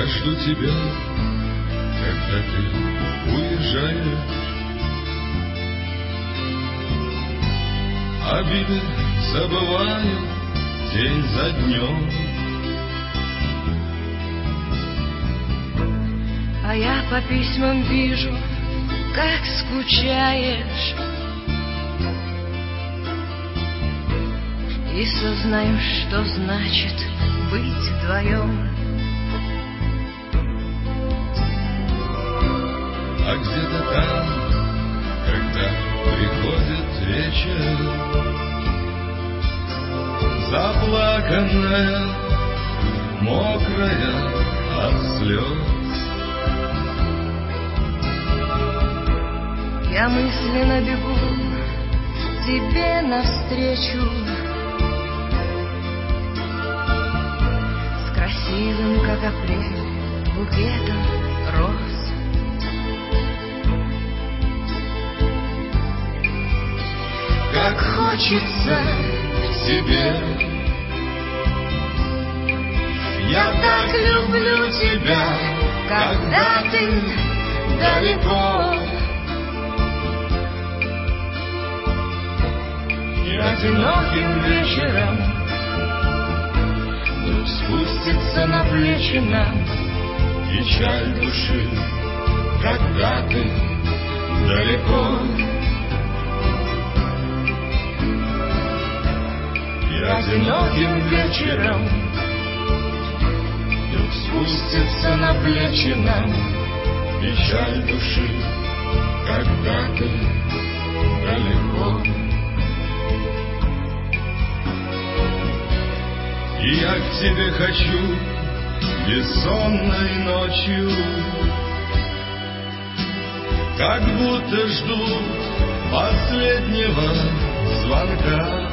Я жду тебя, когда ты уезжаешь. Обиды забываю день за днем. А я по письмам вижу, как скучаешь, и сознаю, что значит быть вдвоем. А где-то там, когда приходит вечер, заплаканная, мокрая от слез, я мысленно бегу тебе навстречу с красивым, как апрель, букетом роз. Как хочется к тебе, я так люблю тебя, когда ты далеко. И одиноким вечером вдруг спустится на плечи нам печаль души, когда ты далеко. И одиноким вечером вдруг спустится на плечи нам печаль души, когда ты далеко. И я к тебе хочу бессонной ночью, как будто жду последнего звонка.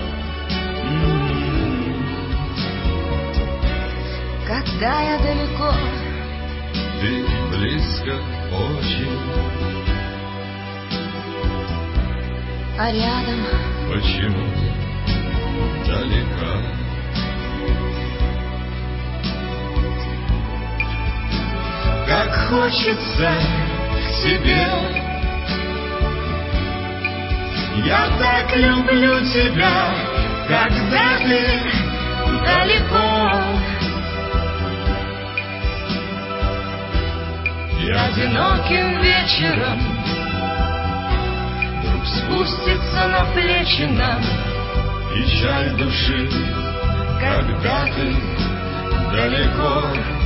Когда я далеко, ты близко очень, а рядом почему далека? Как хочется к тебе, я так люблю тебя, когда ты далеко. И одиноким вечером вдруг спустится на плечи нам печаль души, когда ты далеко.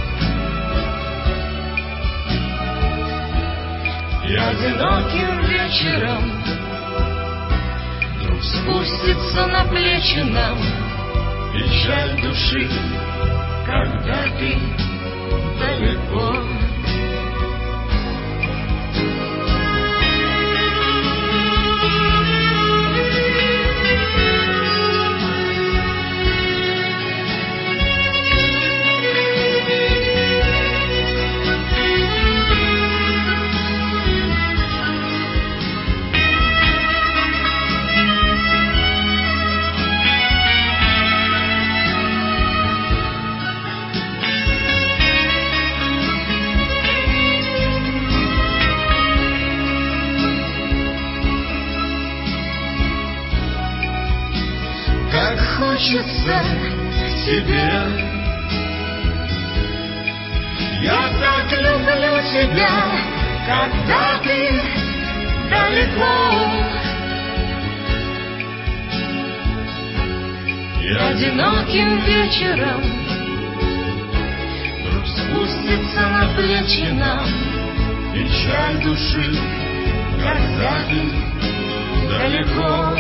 И одиноким вечером вдруг спустится на плечи нам печаль души, когда ты далеко. Как хочется к тебе, я так люблю тебя, когда ты далеко. И одиноким вечером вдруг спустится на плечи нам печаль души, когда ты далеко.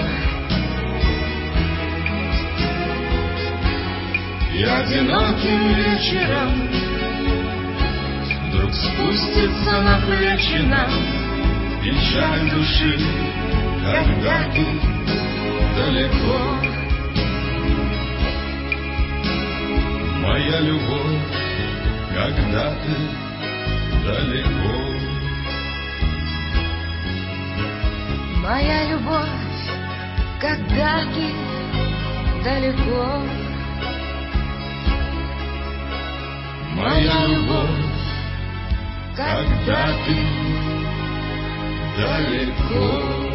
И одиноким вечером вдруг спустится на плечи нам печаль души, когда ты далеко. Моя любовь, когда ты далеко. моя любовь, когда ты далеко. Моя любовь, когда ты далеко.